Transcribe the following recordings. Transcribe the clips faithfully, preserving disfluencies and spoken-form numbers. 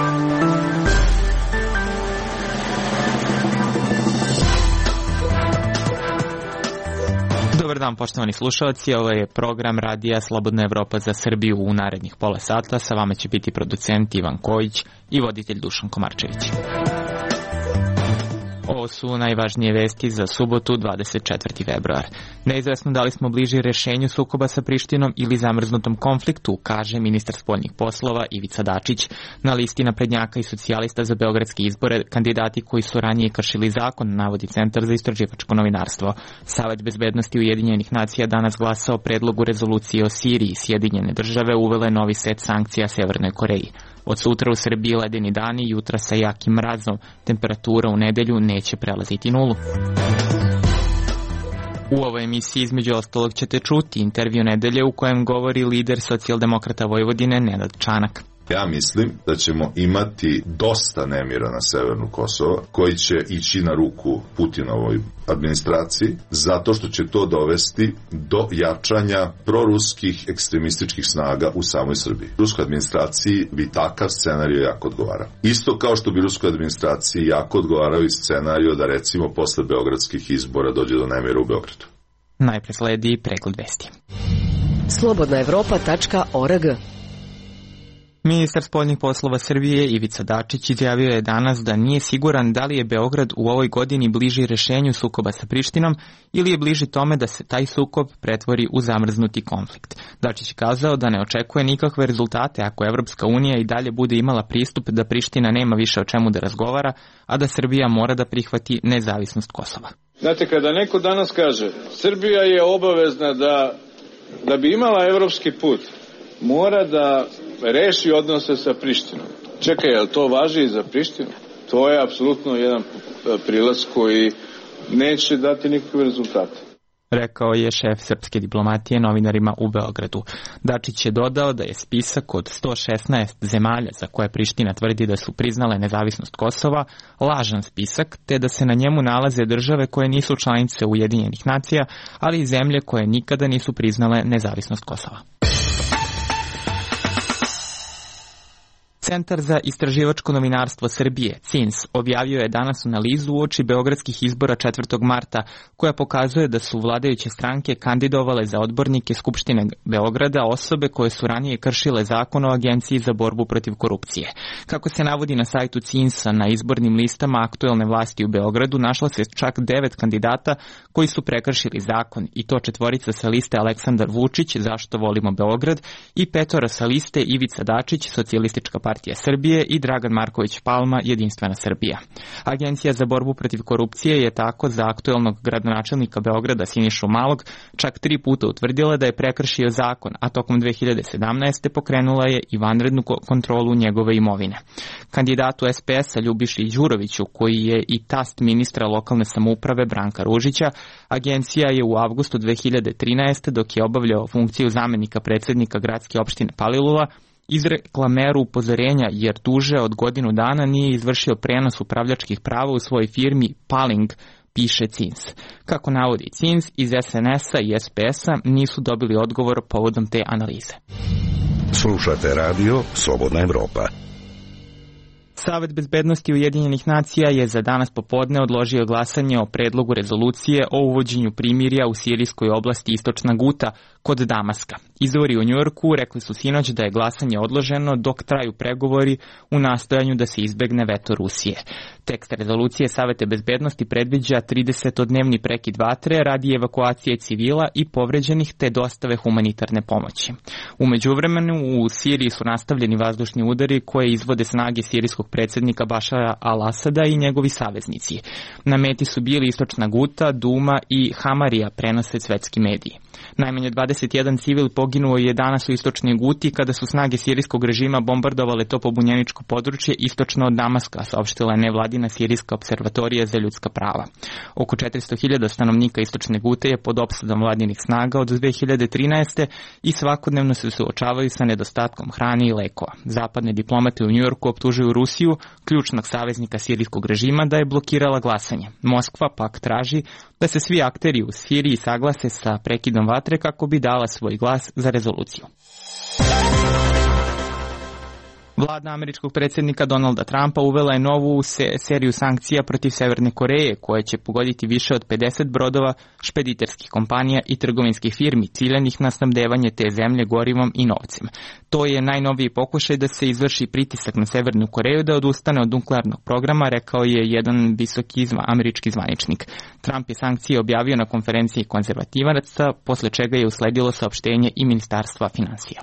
Dobar dan, poštovani slušalci, ovo je program Radija Slobodna Evropa za Srbiju. U narednih pola sata sa vama će biti producent Ivan Kojić i voditelj Dušan Komarčević. Ovo su najvažnije vesti za subotu, dvadeset četvrti februar. Neizvesno da li smo bliži rešenju sukoba sa Prištinom ili zamrznutom konfliktu, kaže ministar spoljnih poslova Ivica Dačić. Na listi naprednjaka i socijalista za beogradske izbore kandidati koji su ranije kršili zakon, navodi Centar za istraživačko novinarstvo. Savet bezbednosti Ujedinjenih nacija danas glasa o predlogu rezolucije o Siriji. Sjedinjene države uvele novi set sankcija Severnoj Koreji. Od sutra u Srbiji ledeni dani, jutra sa jakim mrazom. Temperatura u nedelju neće prelaziti nulu. U ovoj emisiji između ostalog ćete čuti intervju nedelje u kojem govori lider socijaldemokrata Vojvodine Nenad Čanak. Ja mislim da ćemo imati dosta nemira na severnu Kosovo, koji će ići na ruku Putinovoj administraciji, zato što će to dovesti do jačanja proruskih ekstremističkih snaga u samoj Srbiji. Ruskoj administraciji bi takav scenario jako odgovara. Isto kao što bi ruskoj administraciji jako odgovarao i scenario da recimo posle beogradskih izbora dođe do nemira u Beogradu. Najpre sledi pregled vesti. slobodna evropa tačka org. Ministar spoljnih poslova Srbije Ivica Dačić izjavio je danas da nije siguran da li je Beograd u ovoj godini bliži rešenju sukoba sa Prištinom ili je bliži tome da se taj sukob pretvori u zamrznuti konflikt. Dačić je kazao da ne očekuje nikakve rezultate ako Evropska unija i dalje bude imala pristup da Priština nema više o čemu da razgovara, a da Srbija mora da prihvati nezavisnost Kosova. Znate, kada neko danas kaže Srbija je obavezna da, da bi imala evropski put, mora da reši odnose sa Prištinom. Čekaj, je li to važi i za Prištinu? To je apsolutno jedan prilaz koji neće dati nikakve rezultate. Rekao je šef srpske diplomatije novinarima u Beogradu. Dačić je dodao da je spisak od sto šesnaest zemalja za koje Priština tvrdi da su priznale nezavisnost Kosova lažan spisak, te da se na njemu nalaze države koje nisu članice Ujedinjenih nacija, ali i zemlje koje nikada nisu priznale nezavisnost Kosova. Centar za istraživačko novinarstvo Srbije, C I N S, objavio je danas analizu uoči beogradskih izbora četvrtog marta, koja pokazuje da su vladajuće stranke kandidovale za odbornike Skupštine Beograda osobe koje su ranije kršile zakon o Agenciji za borbu protiv korupcije. Kako se navodi na sajtu C I N S-a, na izbornim listama aktuelne vlasti u Beogradu našla se čak devet kandidata koji su prekršili zakon, i to četvorica sa liste Aleksandar Vučić, Zašto volimo Beograd, i petora sa liste Ivica Dačić, Socijalistička partija Srbije, i Dragan Marković Palma, Jedinstvena Srbija. Agencija za borbu protiv korupcije je tako za aktuelnog gradonačelnika Beograda Sinišu Malog čak tri puta utvrdila da je prekršio zakon, a tokom dve hiljade sedamnaeste. pokrenula je i vanrednu kontrolu njegove imovine. Kandidatu S P S-a Ljubiši Đuroviću, koji je i tast ministra lokalne samouprave Branka Ružića, agencija je u avgustu dve hiljade trinaeste. dok je obavljao funkciju zamenika predsednika gradske opštine Palilula, izrekla meru upozorenja jer duže od godinu dana nije izvršio prenos upravljačkih prava u svojoj firmi Paling, piše C I N S. Kako navodi C I N S, iz S N S-a i S P S-a nisu dobili odgovor povodom te analize. Slušate radio Slobodna Evropa. Savet bezbednosti Ujedinjenih nacija je za danas popodne odložio glasanje o predlogu rezolucije o uvođenju primirja u sirijskoj oblasti Istočna Guta kod Damaska. Izvori u Njujorku rekli su sinoć da je glasanje odloženo dok traju pregovori u nastojanju da se izbegne veto Rusije. Tekst rezolucije Saveta bezbednosti predviđa tridesetodnevni prekid vatre radi evakuacije civila i povređenih te dostave humanitarne pomoći. U međuvremenu u Siriji su nastavljeni vazdušni udari koje izvode snage sirijskog predsjednika Bašara al-Asada i njegovi saveznici. Na meti su bili Istočna Guta, Duma i Hamarija, prenose svetski mediji. Najmanje dvadeset jedan civil poginuo je danas u Istočnoj Guti kada su snage sirijskog režima bombardovale to pobunjeničko područje istočno od Damaska, saopštila je nevladina sirijska observatorija za ljudska prava. Oko četiristo hiljada stanovnika Istočne Gute je pod opsadom vladinih snaga od dve hiljade trinaeste. i svakodnevno se suočavaju sa nedostatkom hrane i lekova. Zapadne diplomate u Njujorku optužuju Rusiju, ključnog saveznika sirijskog režima, da je blokirala glasanje. Moskva pak traži da se svi akteri u Siriji saglase sa prekidom vatre kako bi dala svoj glas za rezoluciju. Vlada američkog predsjednika Donalda Trumpa uvela je novu se, seriju sankcija protiv Severne Koreje, koje će pogoditi više od pedeset brodova, špediterskih kompanija i trgovinskih firmi ciljanih na snabdevanje te zemlje gorivom i novcem. To je najnoviji pokušaj da se izvrši pritisak na Severnu Koreju da odustane od nuklearnog programa, rekao je jedan visoki zva, američki zvaničnik. Trump je sankcije objavio na konferenciji konzervativaca, posle čega je usledilo saopštenje i Ministarstva finansija.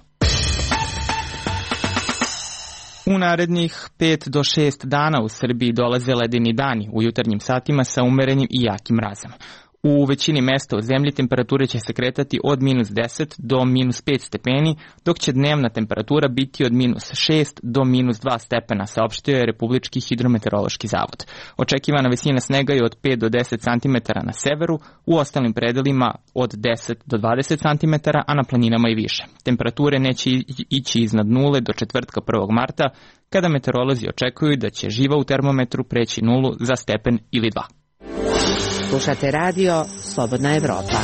U narednih pet do šest dana u Srbiji dolaze ledeni dani u jutarnjim satima sa umerenim i jakim mrazama. U većini mesta u zemlji temperature će se kretati od minus deset do minus pet stepeni, dok će dnevna temperatura biti od minus šest do minus dva stepena, saopštio je Republički hidrometeorološki zavod. Očekivana visina snega je od pet do deset centimetara na severu, u ostalim predelima od deset do dvadeset centimetara, a na planinama i više. Temperature neće ići iznad nule do četvrtka prvog marta, kada meteorolozi očekuju da će živa u termometru preći nulu za stepen ili dva. Slušate radio Slobodna Evropa.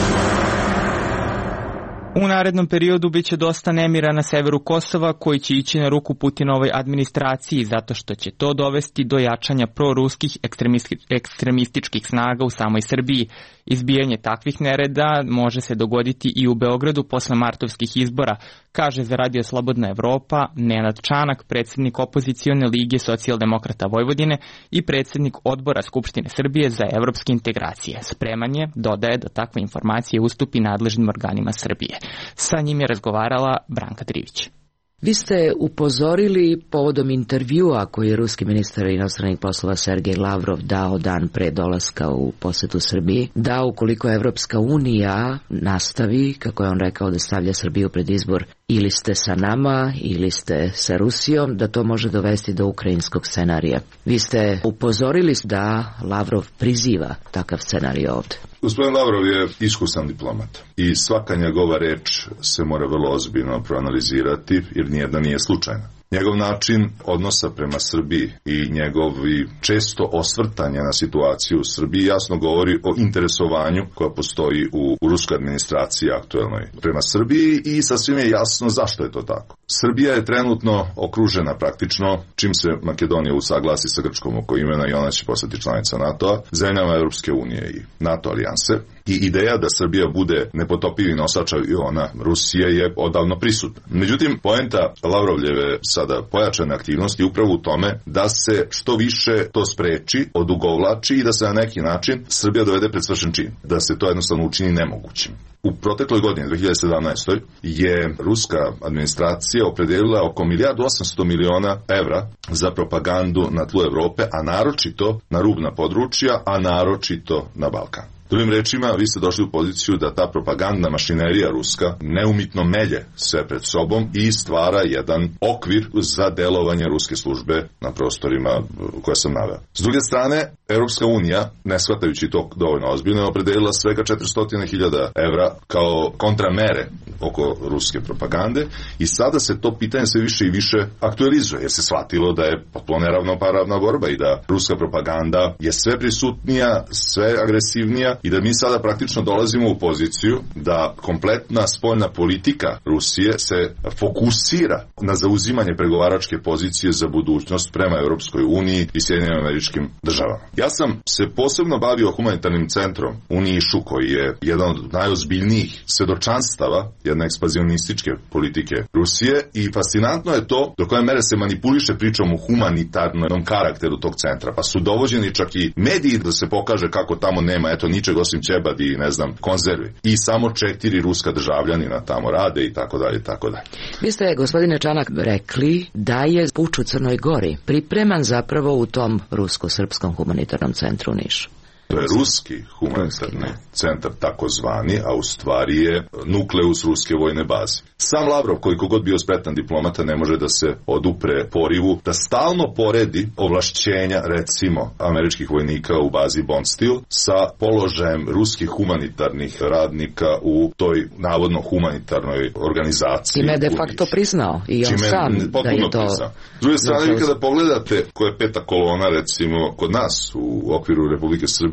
U narednom periodu biće dosta nemira na severu Kosova, koji će ići na ruku Putinovoj administraciji, zato što će to dovesti do jačanja proruskih ekstremističkih snaga u samoj Srbiji. Izbijanje takvih nereda može se dogoditi i u Beogradu posle martovskih izbora, kaže za Radio Slobodna Evropa Nenad Čanak, predsjednik opozicione lige Socijaldemokrata Vojvodine i predsjednik odbora Skupštine Srbije za evropske integracije. Spreman je, dodaje, da takve informacije ustupi nadležnim organima Srbije. Sa njim je razgovarala Branka Trivić. Vi ste upozorili povodom intervjua koji je ruski ministar inostranih poslova Sergej Lavrov dao dan pre dolaska u posetu Srbiji, da ukoliko Evropska unija nastavi, kako je on rekao, da stavlja Srbiju pred izbor ili ste sa nama ili ste sa Rusijom, da to može dovesti do ukrajinskog scenarija. Vi ste upozorili da Lavrov priziva takav scenarij ovde. Gospodin Lavrov je iskusan diplomat i svaka njegova reč se mora vrlo ozbiljno proanalizirati, jer nijedna nije slučajna. Njegov način odnosa prema Srbiji i njegovi često osvrtanja na situaciju u Srbiji jasno govori o interesovanju koja postoji u, u ruskoj administraciji aktuelnoj prema Srbiji i sasvim je jasno zašto je to tako. Srbija je trenutno okružena praktično, čim se Makedonija usaglasi sa Grčkom oko imena i ona će postati članica NATO-a, zemljama Europske unije i NATO alijanse. I ideja da Srbija bude nepotopivi nosač aviona Rusije je odavno prisutna. Međutim, poenta Lavrovljeve sada pojačane aktivnosti upravo u tome da se što više to spreči, odugovlači i da se na neki način Srbija dovede pred svršen čin. Da se to jednostavno učini nemogućim. U protekloj godini, dve hiljade sedamnaestoj. je ruska administracija opredelila oko milijardu osamsto miliona evra za propagandu na tlu Evrope, a naročito na rubna područja, a naročito na Balkan. Drugim rečima, vi ste došli u poziciju da ta propagandna mašinerija ruska neumitno melje sve pred sobom i stvara jedan okvir za delovanje ruske službe na prostorima koje sam naveo. S druge strane, Europska unija, ne shvatajući to dovoljno ozbiljno, je opredelila svega četiristo hiljada evra kao kontramere oko ruske propagande i sada se to pitanje sve više i više aktualizuje, jer se shvatilo da je potpuno neravnopravna borba i da ruska propaganda je sve prisutnija, sve agresivnija i da mi sada praktično dolazimo u poziciju da kompletna spoljna politika Rusije se fokusira na zauzimanje pregovaračke pozicije za budućnost prema Europskoj uniji i Sjedinjenim Američkim Državama. Ja sam se posebno bavio humanitarnim centrom u Nišu, koji je jedan od najozbiljnijih svedočanstava jedne ekspanzionističke politike Rusije i fascinantno je to do koje mere se manipuliše pričom o humanitarnom karakteru tog centra, pa su dovođeni čak i mediji da se pokaže kako tamo nema eto ničeg osim ćebadi i ne znam konzervi i samo četiri ruska državljanina tamo rade i tako dalje i tako dalje. Vi ste, gospodine Čanak, rekli da je puč u Crnoj Gori pripreman zapravo u tom rusko-srpskom humanitarnom centru u Nišu. To je ruski humanitarni centar takozvani, a u stvari je nukleus ruske vojne baze. Sam Lavrov, koliko god bio spretan diplomata, ne može da se odupre porivu da stalno poredi ovlašćenja, recimo, američkih vojnika u bazi Bondsteel sa položajem ruskih humanitarnih radnika u toj navodno humanitarnoj organizaciji. Time je de facto priznao i on sam da je to... Priznao. S druge strane, vi kada pogledate koja je peta kolona, recimo, kod nas u okviru Republike Srbije,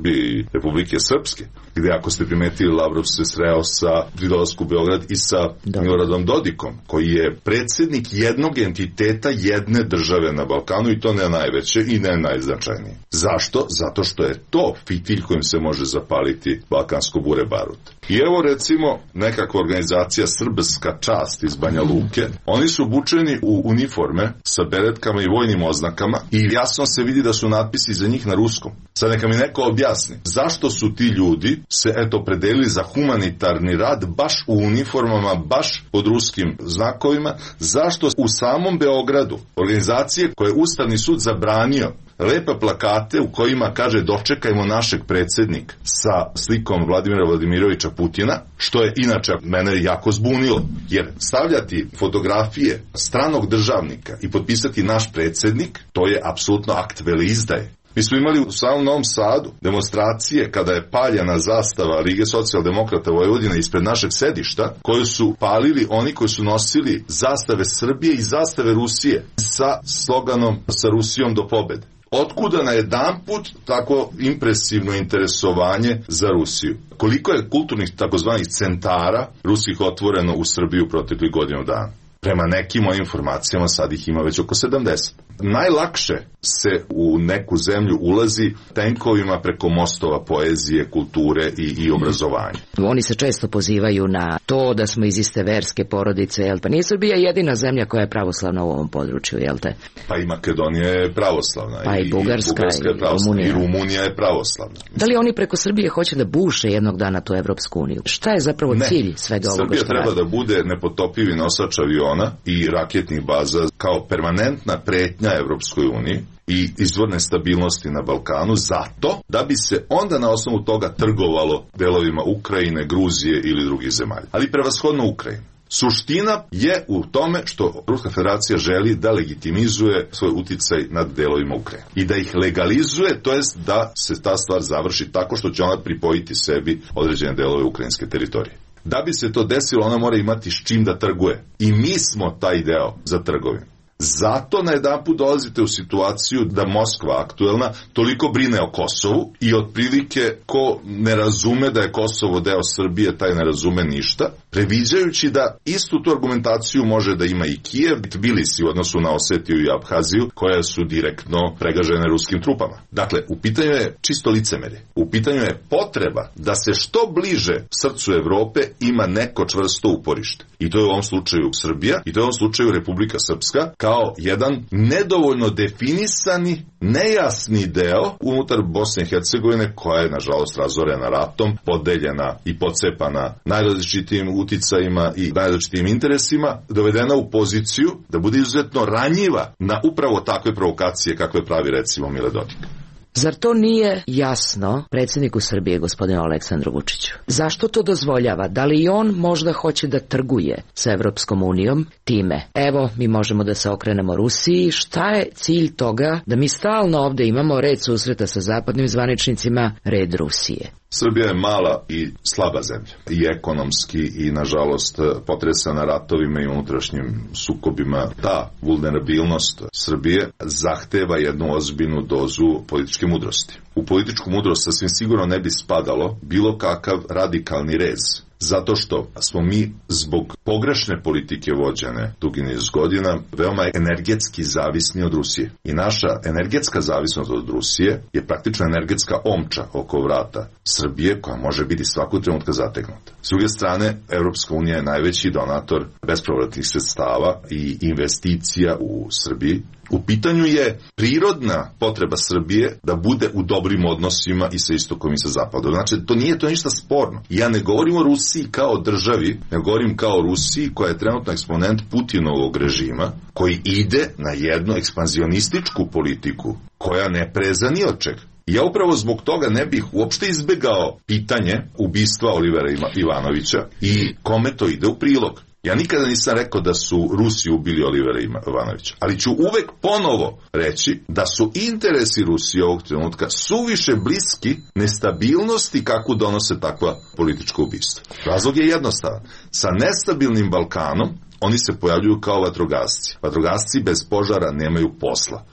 Srbije i Republike Srpske, gde ako ste primetili, Lavrov se sreo sa pri dolasku u Beograd i sa Miloradom Dodikom, koji je predsjednik jednog entiteta jedne države na Balkanu, i to ne najveće i ne najznačajnije. Zašto? Zato što je to fitilj kojim se može zapaliti balkansko bure barut. I evo recimo nekakva organizacija Srbska čast iz Banja Luke, oni su obučeni u uniforme sa beretkama i vojnim oznakama i jasno se vidi da su natpisi za njih na ruskom. Sad neka mi neko objasni zašto su ti ljudi se eto predelili za humanitarni rad baš u uniformama, baš pod ruskim znakovima, zašto u samom Beogradu organizacije koje je Ustavni sud zabranio lepe plakate u kojima kaže dočekajmo našeg predsjednika sa slikom Vladimira Vladimirovića Putina, što je inače mene jako zbunilo, jer stavljati fotografije stranog državnika i potpisati naš predsjednik, to je apsolutno akt veleizdaje. Mi smo imali u samom Novom Sadu demonstracije kada je paljena zastava Lige socijaldemokrata Vojvodine ispred našeg sedišta, koju su palili oni koji su nosili zastave Srbije i zastave Rusije sa sloganom sa Rusijom do pobede. Otkuda na jedan put tako impresivno interesovanje za Rusiju? Koliko je kulturnih takozvanih centara ruskih otvoreno u Srbiju proteklih godinu dana? Prema nekim mojim informacijama sad ih ima već oko sedamdeset. Najlakše se u neku zemlju ulazi tenkovima preko mostova poezije, kulture i, i obrazovanja. Oni se često pozivaju na to da smo iz iste verske porodice, jel? Pa nije Srbija jedina zemlja koja je pravoslavna u ovom području, jel te? Pa i Makedonija je pravoslavna. Pa i, i Bugarska, Bugarska je pravoslavna, i Rumunija. I Rumunija je pravoslavna. Da li oni preko Srbije hoće da buše jednog dana tu Evropsku uniju? Šta je zapravo ne. cilj svega ovoga? Srbija što treba radi? da bude nepotopivi nosač aviona i raketnih baza kao permanentna pretnja Evropskoj uniji i izvorne stabilnosti na Balkanu, zato da bi se onda na osnovu toga trgovalo delovima Ukrajine, Gruzije ili drugih zemalja. Ali prevashodno Ukrajine. Suština je u tome što Ruska federacija želi da legitimizuje svoj uticaj nad delovima Ukrajine i da ih legalizuje, to jest da se ta stvar završi tako što će ona pripojiti sebi određene delove ukrajinske teritorije. Da bi se to desilo, ona mora imati s čim da trguje. I mi smo taj deo za trgovinu. Zato na jedan put dolazite u situaciju da Moskva aktuelna toliko brine o Kosovu i otprilike ko ne razume da je Kosovo deo Srbije, taj ne razume ništa, previđajući da istu tu argumentaciju može da ima i Kijev, Tbilisi u odnosu na Osetiju i Abhaziju, koje su direktno pregažene ruskim trupama. Dakle, u pitanju je čisto licemerje. U pitanju je potreba da se što bliže srcu Evrope ima neko čvrsto uporište. I to je u ovom slučaju Srbija, i to je u ovom slučaju Republika Srpska, kao jedan nedovoljno definisani, nejasni deo unutar Bosne i Hercegovine, koja je, nažalost, razorena ratom, podeljena i pocepana najrazličitijim uticajima i najrazličitijim interesima, dovedena u poziciju da bude izuzetno ranjiva na upravo takve provokacije kakve pravi, recimo, Mile Dodik. Zar to nije jasno predsjedniku Srbije, gospodinu Aleksandru Vučiću? Zašto to dozvoljava? Da li i on možda hoće da trguje sa Evropskom unijom time? Evo, mi možemo da se okrenemo Rusiji. Šta je cilj toga da mi stalno ovde imamo red susreta sa zapadnim zvaničnicima, red Rusije? Srbija je mala i slaba zemlja, i ekonomski i, nažalost, potresana ratovima i unutrašnjim sukobima. Ta vulnerabilnost Srbije zahteva jednu ozbiljnu dozu političke mudrosti. U političku mudrost sasvim sigurno ne bi spadalo bilo kakav radikalni rez, zato što smo mi zbog pogrešne politike vođene dugi niz godina veoma energetski zavisni od Rusije. I naša energetska zavisnost od Rusije je praktično energetska omča oko vrata Srbije, koja može biti svakog trenutka zategnuta. S druge strane, Evropska unija je najveći donator bespovratnih sredstava i investicija u Srbiji. U pitanju je prirodna potreba Srbije da bude u dobrim odnosima i sa istokom i sa zapadom. Znači, to nije to ništa sporno. Ja ne govorim o Rusiji kao državi, ne govorim kao o Rusiji koja je trenutno eksponent Putinovog režima, koji ide na jednu ekspanzionističku politiku koja ne preza ni od čega. Ja upravo zbog toga ne bih uopšte izbegao pitanje ubistva Olivera Ivanovića i kome to ide u prilog. Ja nikada nisam rekao da su Rusi ubili Olivera Ivanovića, ali ću uvek ponovo reći da su interesi Rusije ovog trenutka suviše bliski nestabilnosti kakvu donose takva politička ubistva. Razlog je jednostavan. Sa nestabilnim Balkanom oni se pojavljuju kao vatrogasci. Vatrogasci bez požara nemaju posla.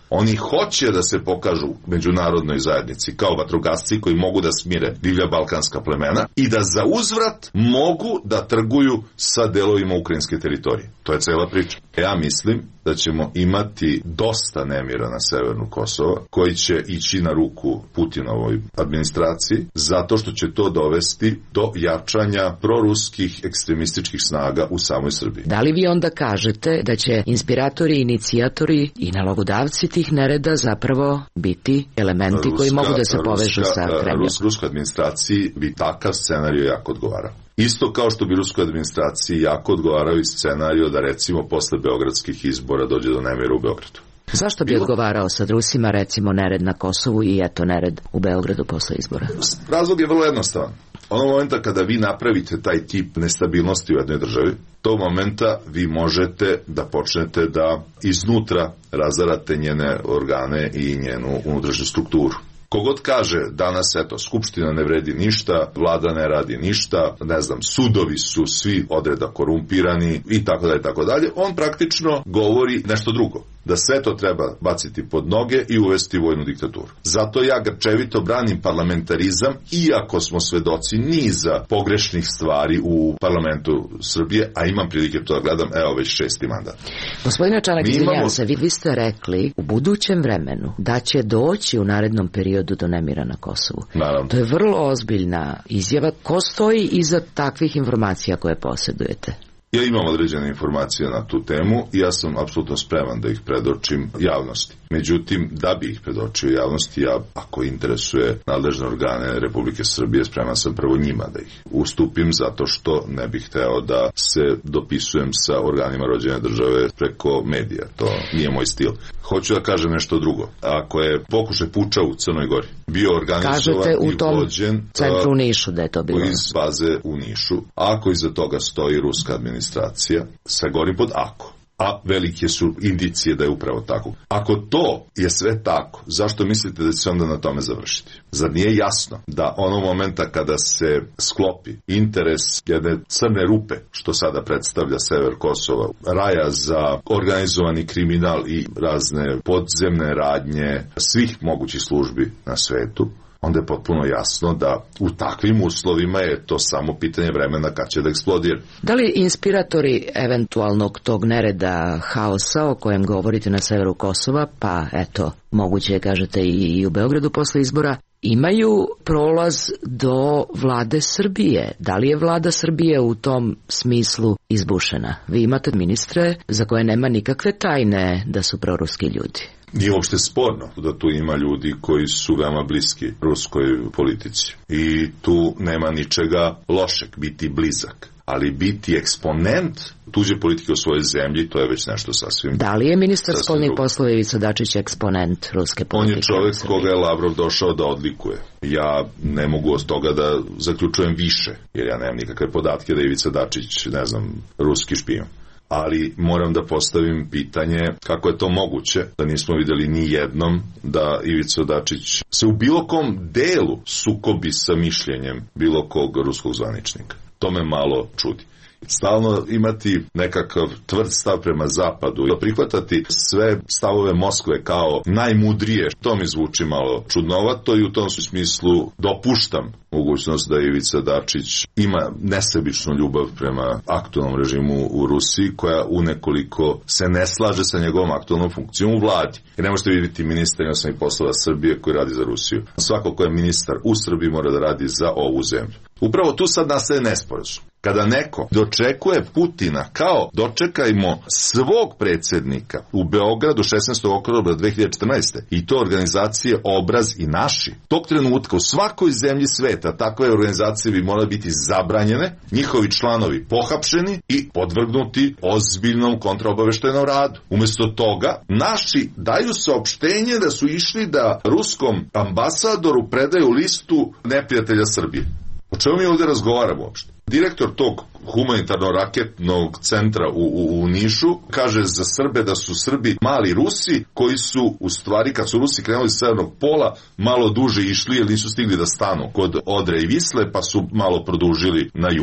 Oni hoće da se pokažu međunarodnoj zajednici kao vatrogasci koji mogu da smire divlja balkanska plemena i da za uzvrat mogu da trguju sa delovima ukrajinske teritorije. To je cela priča. Ja mislim da ćemo imati dosta nemira na severnu Kosova koji će ići na ruku Putinovoj administraciji zato što će to dovesti do jačanja proruskih ekstremističkih snaga u samoj Srbiji. Da li vi onda kažete da će inspiratori, inicijatori i nalogodavci tih nereda zapravo biti elementi Ruska, koji mogu da se povežu Ruska, sa Kremljom? Rus, ruskoj administraciji bi takav scenarij jako odgovarao. Isto kao što bi ruskoj administraciji jako odgovarao i scenario da recimo posle beogradskih izbora dođe do nemira u Beogradu. Zašto bi Bilo? odgovarao sad Rusima recimo nered na Kosovu i eto nered u Beogradu posle izbora? Razlog je vrlo jednostavan. Onog momenta kada vi napravite taj tip nestabilnosti u jednoj državi, tog momenta vi možete da počnete da iznutra razarate njene organe i njenu unutrašnju strukturu. Kogod kaže danas, eto, Skupština ne vredi ništa, vlada ne radi ništa, ne znam, sudovi su svi odreda korumpirani i tako dalje, tako dalje, on praktično govori nešto drugo. Da sve to treba baciti pod noge i uvesti vojnu diktaturu. Zato ja grčevito branim parlamentarizam, iako smo svedoci niza pogrešnih stvari u parlamentu Srbije, a imam prilike to da gledam, evo već šesti mandat. Gospodine Čanak, izvinjam imamo... se, vi, vi ste rekli u budućem vremenu da će doći u narednom periodu do nemira na Kosovu. Naravno. To je vrlo ozbiljna izjava. Ko stoji iza takvih informacija koje posjedujete? Ja imam određene informacije na tu temu i ja sam apsolutno spreman da ih predočim javnosti. Međutim, da bi ih predočio javnosti, ja, ako interesuje nadležne organe Republike Srbije, spreman sam prvo njima da ih ustupim, zato što ne bih hteo da se dopisujem sa organima rođene države preko medija. To nije moj stil. Hoću da kažem nešto drugo. Ako je pokušaj puča u Crnoj Gori bio organizovan i vođen centru u Nišu da je to bilo. Iz baze u Nišu, ako iza toga stoji ruska administracija, sve govorim pod ako. A velike su indicije da je upravo tako. Ako to je sve tako, zašto mislite da će se onda na tome završiti? Zar nije jasno da onog momenta kada se sklopi interes jedne crne rupe, što sada predstavlja sever Kosova, raja za organizovani kriminal i razne podzemne radnje svih mogućih službi na svetu, onda je potpuno jasno da u takvim uslovima je to samo pitanje vremena kad će da eksplodira. Da li inspiratori eventualnog tog nereda, haosa o kojem govorite na severu Kosova, pa eto, moguće je kažete i u Beogradu posle izbora, imaju prolaz do vlade Srbije? Da li je vlada Srbije u tom smislu izbušena? Vi imate ministre za koje nema nikakve tajne da su proruski ljudi. Nije uopšte sporno da tu ima ljudi koji su veoma bliski ruskoj politici. I tu nema ničega lošeg biti blizak. Ali biti eksponent tuđe politike u svojoj zemlji, to je već nešto sasvim... Da li je ministar spoljnih poslova Ivica Dačić eksponent ruske politike? On je čovjek koga je Lavrov došao da odlikuje. Ja ne mogu od toga da zaključujem više, jer ja nemam nikakve podatke da je Ivica Dačić, ne znam, ruski špijun. Ali moram da postavim pitanje kako je to moguće da nismo videli ni jednom da Ivica Dačić se u bilo kom delu sukobi sa mišljenjem bilo kog ruskog zvaničnika. To me malo čudi. Stalno imati nekakav tvrd stav prema zapadu i prihvatati sve stavove Moskve kao najmudrije, to mi zvuči malo čudnovato i u tom smislu dopuštam mogućnost da Ivica Dačić ima nesebičnu ljubav prema aktualnom režimu u Rusiji, koja unekoliko se ne slaže sa njegovom aktualnom funkcijom u vladi. Jer ne možete vidjeti ministar inostranih poslova Srbije koji radi za Rusiju. Svako ko je ministar u Srbiji mora da radi za ovu zemlju. Upravo tu sad nastaje nesporazum. Kada neko dočekuje Putina kao dočekajmo svog predsjednika u Beogradu šesnaestog oktobra dve hiljade četrnaeste. i to organizacije Obraz i Naši, tog trenutka u svakoj zemlji sveta takve organizacije bi morale biti zabranjene, njihovi članovi pohapšeni i podvrgnuti ozbiljnom kontraobaveštajnom radu. Umjesto toga, naši daju saopštenje da su išli da ruskom ambasadoru predaju listu neprijatelja Srbije. O čemu mi ovdje razgovaramo uopšte? Direktor tog humanitarno-raketnog centra u, u, u Nišu kaže za Srbe da su Srbi mali Rusi koji su u stvari kad su Rusi krenuli s severnog pola malo duže išli jer nisu stigli da stanu kod Odre i Visle pa su malo produžili na jug.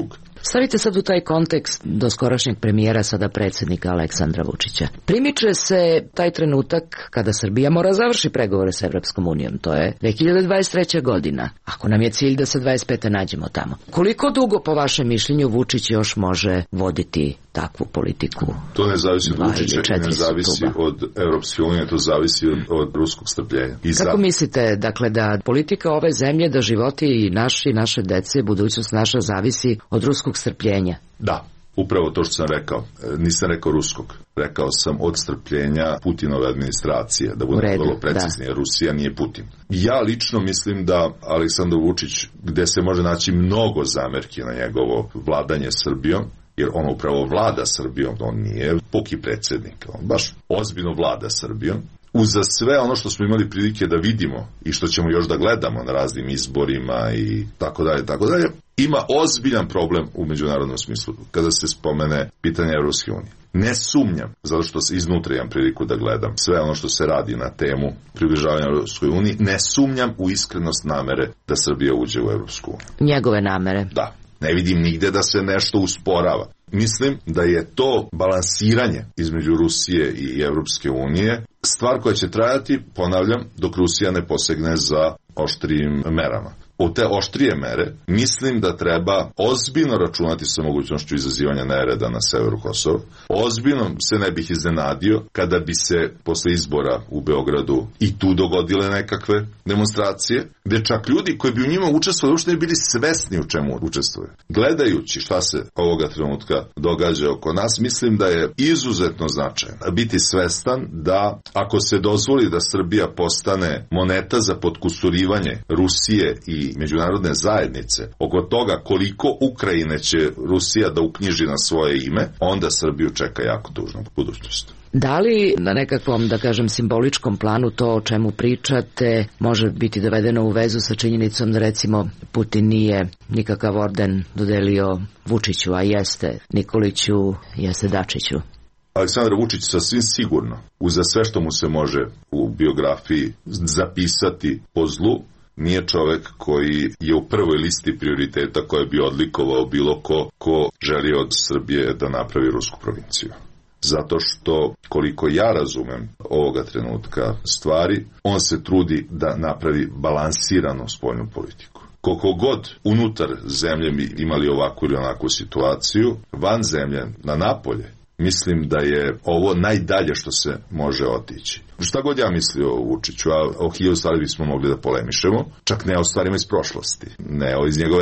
Stavite sad u taj kontekst do skorašnjeg premijera, sada predsjednika Aleksandra Vučića. Primiče se taj trenutak kada Srbija mora završi pregovore s Evropskom unijom. To je dve hiljade dvadeset treća godina. Ako nam je cilj da se dvadeset pete nađemo tamo. Koliko dugo, po vašem mišljenju, Vučić još može voditi takvu politiku? To ne zavisi od Vučića i ne zavisi od Evropske unije, to zavisi od, od ruskog strpljenja. I Kako za... mislite, dakle, da politika ove zemlje, da životi i naši, naše dece, budućnost naša zavisi od ruskog strpljenja? Da. Upravo to što sam rekao, nisam rekao ruskog, rekao sam od strpljenja Putinove administracije, da budemo vrlo precizni, Rusija nije Putin. Ja lično mislim da Aleksandar Vučić, gde se može naći mnogo zamerki na njegovo vladanje Srbijom, jer on upravo vlada Srbijom, on nije puki predsjednik, on baš ozbiljno vlada Srbijom, uza sve ono što smo imali prilike da vidimo i što ćemo još da gledamo na raznim izborima i tako dalje, tako dalje, ima ozbiljan problem u međunarodnom smislu kada se spomene pitanje Evropske unije. Ne sumnjam, zato što se iznutra imam priliku da gledam sve ono što se radi na temu približavanja Evropskoj uniji, ne sumnjam u iskrenost namere da Srbija uđe u Evropsku uniju. Njegove namere. Da. Ne vidim nigde da se nešto usporava. Mislim da je to balansiranje između Rusije i Evropske unije stvar koja će trajati, ponavljam, dok Rusija ne posegne za oštrijim merama. U te oštrije mere mislim da treba ozbiljno računati sa mogućnošću izazivanja nereda na severu Kosova. Ozbiljno se ne bih iznenadio kada bi se posle izbora u Beogradu i tu dogodile nekakve demonstracije, gde čak ljudi koji bi u njima učestvovali uopšte ne bili svesni u čemu učestvuju. Gledajući šta se ovoga trenutka događa oko nas, mislim da je izuzetno značajno biti svestan da ako se dozvoli da Srbija postane moneta za potkusurivanje Rusije i međunarodne zajednice oko toga koliko Ukrajine će Rusija da uknjiži na svoje ime, onda Srbiju čeka jako tužna budućnost. Da li na nekakvom, da kažem, simboličkom planu to o čemu pričate može biti dovedeno u vezu sa činjenicom da recimo Putin nije nikakav orden dodelio Vučiću, a jeste Nikoliću, jeste Dačiću? Aleksandar Vučić sasvim sigurno, uza sve što mu se može u biografiji zapisati po zlu, nije čovek koji je u prvoj listi prioriteta koje bi odlikovao bilo ko ko želi od Srbije da napravi rusku provinciju. Zato što, koliko ja razumem ovoga trenutka stvari, on se trudi da napravi balansiranu spoljnu politiku. Koliko god unutar zemlje bi imali ovakvu ili onakvu situaciju, van zemlje, na napolje, mislim da je ovo najdalje što se može otići. Šta god ja mislio o Vučiću, a o hiljadu stvari bismo mogli da polemišemo, čak ne o stvarima iz prošlosti, ne iz njegove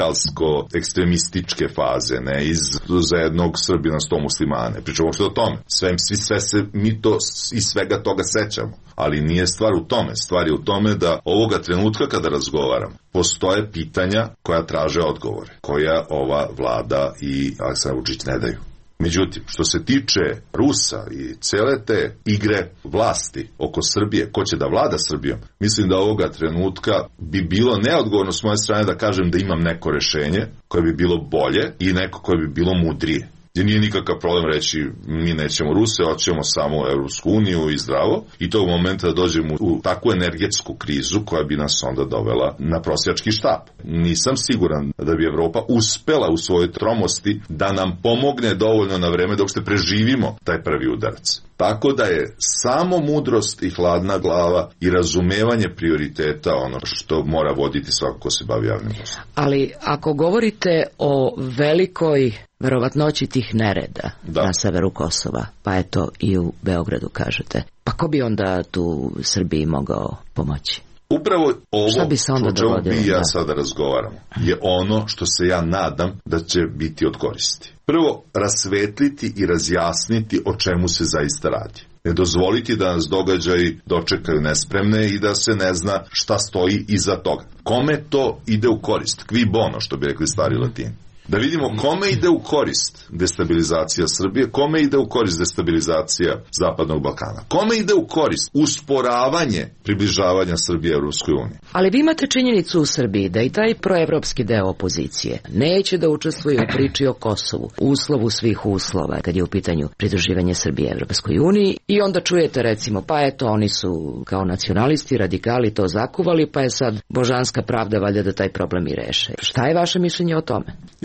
radikalsko-ekstremističke faze, ne iz za jednog Srbina sto muslimane, pričamo što o tome. Sve, svi, sve se mi to i svega toga sećamo, ali nije stvar u tome. Stvar je u tome da ovoga trenutka kada razgovaram, postoje pitanja koja traže odgovore, koja ova vlada i Aleksandar Vučić ne daju. Međutim, što se tiče Rusa i cele te igre vlasti oko Srbije, ko će da vlada Srbijom, mislim da ovoga trenutka bi bilo neodgovorno s moje strane da kažem da imam neko rešenje koje bi bilo bolje i neko koje bi bilo mudrije. Jer nije nikakav problem reći mi nećemo Ruse, hoćemo samo Evropsku uniju i zdravo, i to u momenta da dođemo u takvu energetsku krizu koja bi nas onda dovela na prosjački štap. Nisam siguran da bi Evropa uspela u svojoj tromosti da nam pomogne dovoljno na vreme da uopšte preživimo taj prvi udarac. Tako da je samo mudrost i hladna glava i razumevanje prioriteta ono što mora voditi svako ko se bavi javnim poslom. Ali ako govorite o velikoj verovatnoći tih nereda da. na severu Kosova, pa eto i u Beogradu kažete, pa ko bi onda tu Srbiji mogao pomoći? Upravo ovo što bi mi ja sada razgovaramo je ono što se ja nadam da će biti od koristi. Prvo, rasvetliti i razjasniti o čemu se zaista radi. Ne dozvoliti da nas događaji dočekaju nespremne i da se ne zna šta stoji iza toga. Kome to ide u korist? Qui bono, što bi rekli stari Latini. Da vidimo kome ide u korist destabilizacija Srbije, kome ide u korist destabilizacija Zapadnog Balkana, kome ide u korist usporavanje približavanja Srbije Evropskoj uniji. Ali vi imate činjenicu u Srbiji da i taj proevropski deo opozicije neće da učestvuje u priči o Kosovu, uslovu svih uslova kad je u pitanju pridruživanje Srbije Evropskoj uniji, i onda čujete recimo pa eto oni su kao nacionalisti, radikali to zakuvali, pa je sad božanska pravda valjda da taj problem i reše. Šta je vaše mišljenje o tome? Ja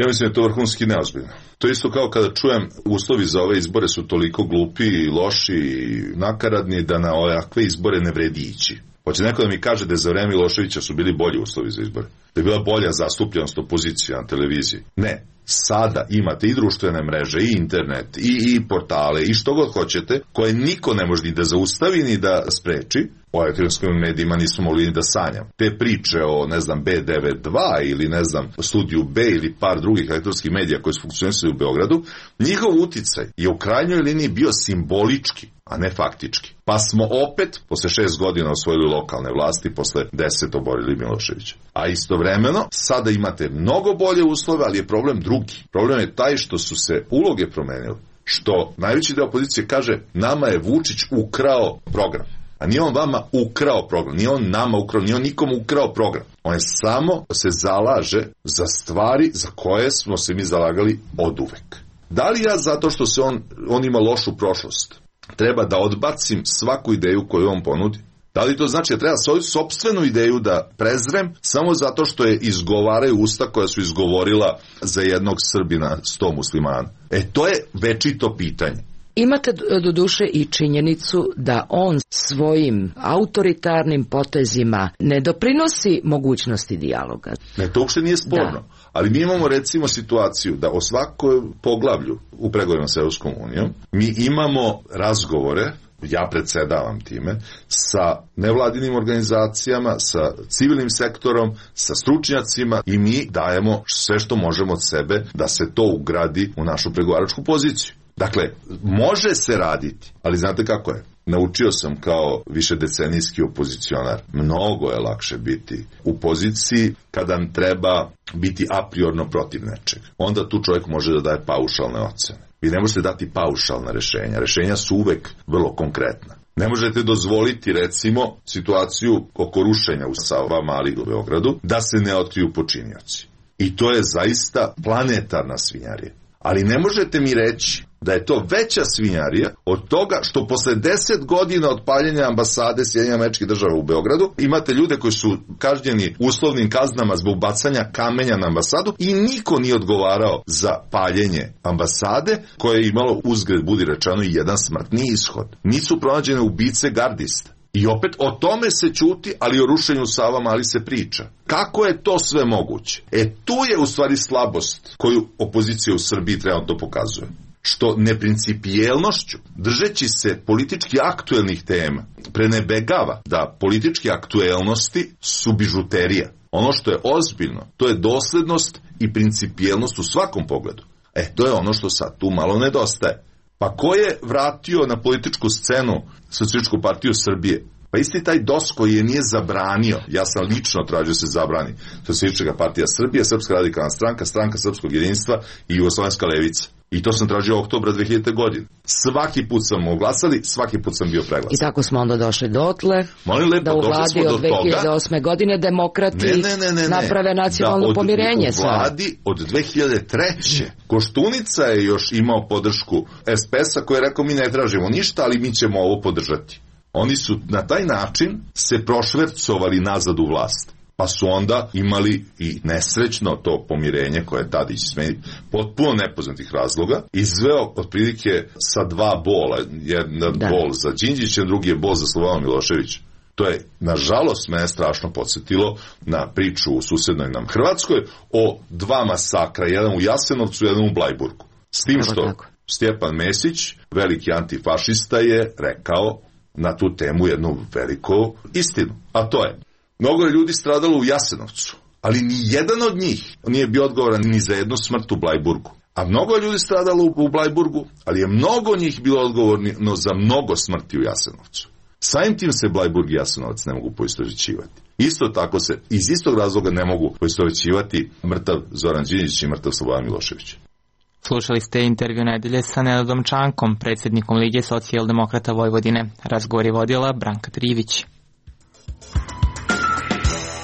mislim da je to vrhunski neozbiljno. To je isto kao kada čujem uslovi za ove izbore su toliko glupi i loši i nakaradni da na ovakve izbore ne vredi ići. Hoće neko da mi kaže da je za vreme Miloševića su bili bolji uslovi za izbore? Da je bila bolja zastupljenost opozicije na televiziji? Ne. Sada imate i društvene mreže, i internet, i, i portale, i što god hoćete, koje niko ne može ni da zaustavi, ni da spreči. O elektronskim medijima nismo mogli ni da sanjam. Te priče o, ne znam, B devedeset dva ili, ne znam, Studiju B ili par drugih elektronskih medija koji su funkcionisali u Beogradu, njihov uticaj je u krajnjoj liniji bio simbolički, a ne faktički. Pa smo opet, posle šest godina osvojili lokalne vlasti, posle deset oborili Miloševića. A istovremeno, sada imate mnogo bolje uslove, ali je problem drugi. Problem je taj što su se uloge promenile. Što najveći deo opozicije kaže, nama je Vučić ukrao program. A nije on vama ukrao program, nije on nama ukrao, nije on nikom ukrao program. On je samo se zalaže za stvari za koje smo se mi zalagali od uvek. Da li ja zato što se on, on ima lošu prošlost, treba da odbacim svaku ideju koju on ponudi? Da li to znači da treba svoju sopstvenu ideju da prezrem samo zato što je izgovaraju usta koja su izgovorila za jednog Srbina sto muslimana? E, to je večito pitanje. Imate do duše i činjenicu da on svojim autoritarnim potezima ne doprinosi mogućnosti dijaloga. Ne, to uopšte nije sporno. Da. Ali mi imamo recimo situaciju da o svakom poglavlju u pregovorima sa Evropskom unijom mi imamo razgovore, ja predsedavam time, sa nevladinim organizacijama, sa civilnim sektorom, sa stručnjacima i mi dajemo sve što možemo od sebe da se to ugradi u našu pregovaračku poziciju. Dakle, može se raditi, ali znate kako je? Naučio sam kao višedecenijski opozicionar. Mnogo je lakše biti u poziciji kada nam treba biti a priorno protiv nečeg. Onda tu čovjek može da daje paušalne ocene. Vi ne možete dati paušalna rešenja. Rešenja su uvek vrlo konkretna. Ne možete dozvoliti, recimo, situaciju oko rušenja u Savamali u Beogradu, da se ne otkriju počinioci. I to je zaista planetarna svinjarija. Ali ne možete mi reći da je to veća svinjarija od toga što posle deset godina od paljenja ambasade Sjedinjenih Američkih Država u Beogradu imate ljude koji su kažnjeni uslovnim kaznama zbog bacanja kamenja na ambasadu i niko nije odgovarao za paljenje ambasade koje je imalo, uzgred budi rečeno, i jedan smrtni ishod. Nisu pronađene ubice gardista. I opet o tome se ćuti, ali o rušenju Savamali se priča. Kako je to sve moguće? E tu je u stvari slabost koju opozicija u Srbiji trenutno pokazuje. Što neprincipijelnošću, držeći se politički aktuelnih tema, prenebegava da političke aktuelnosti su bižuterija. Ono što je ozbiljno, to je doslednost i principijelnost u svakom pogledu. E, to je ono što sad tu malo nedostaje. Pa ko je vratio na političku scenu Socijalističku partiju Srbije? Pa isti taj D O S koji je nije zabranio, ja sam lično tražio se zabrani Socijalistička partija Srbije, Srpska radikalna stranka, Stranka srpskog jedinstva i Jugoslovenska levica. I to sam tražio oktobra dve hiljadite. godine. Svaki put sam oglasali, svaki put sam bio preglasan. I tako smo onda došli dotle, lepo, da u vladi od dve hiljade osme. godine demokrati ne, ne, ne, ne, naprave nacionalno da od, pomirenje. U vladi od dve hiljade treće. Koštunica je još imao podršku S P S-a koji je rekao mi ne tražimo ništa, ali mi ćemo ovo podržati. Oni su na taj način se prošvercovali nazad u vlast. Pa su onda imali i nesrećno to pomirenje koje je Tadić smeni potpuno nepoznatih razloga izveo otprilike sa dva bola. Jedan da. bol za Đinđića, drugi je bol za Slobodana Miloševića. To je, nažalost, mene strašno podsjetilo na priču u susednoj nam Hrvatskoj o dva masakra, jedan u Jasenovcu, jedan u Blajburgu. S tim što Stjepan Mesić, veliki antifašista, je rekao na tu temu jednu veliku istinu. A to je, mnogo je ljudi stradalo u Jasenovcu, ali ni jedan od njih nije bio odgovoran ni za jednu smrt u Blajburgu. A mnogo je ljudi stradalo u Blajburgu, ali je mnogo njih bilo odgovorno za mnogo smrti u Jasenovcu. Samim tim se Blajburg i Jasenovac ne mogu poistovjećivati. Isto tako se iz istog razloga ne mogu poistovjećivati mrtav Zoran Đinđić i mrtav Slobodan Milošević. Slušali ste intervju nedelje sa Nenadom Čankom, predsjednikom Lige socijaldemokrata Vojvodine. Razgovor je vodila Branka Trivić.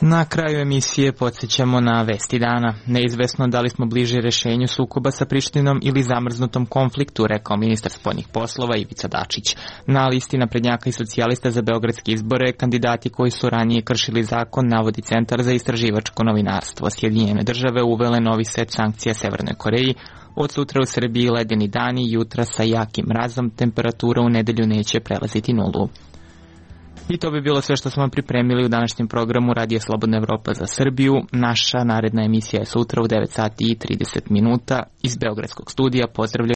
Na kraju emisije podsjećamo na vesti dana. Neizvesno da li smo bliže rešenju sukoba sa Prištinom ili zamrznutom konfliktu, rekao ministar spoljnih poslova Ivica Dačić. Na listi naprednjaka i socijalista za beogradske izbore, kandidati koji su ranije kršili zakon, navodi Centar za istraživačko novinarstvo. Sjedinjene države uvele novi set sankcija Severnoj Koreji. Od sutra u Srbiji ledeni dani, jutra sa jakim mrazom, temperatura u nedelju neće prelaziti nulu. I to bi bilo sve što smo pripremili u današnjem programu Radija Slobodna Evropa za Srbiju. Naša naredna emisija je sutra u devet sati i trideset minuta. Iz beogradskog studija pozdravljaju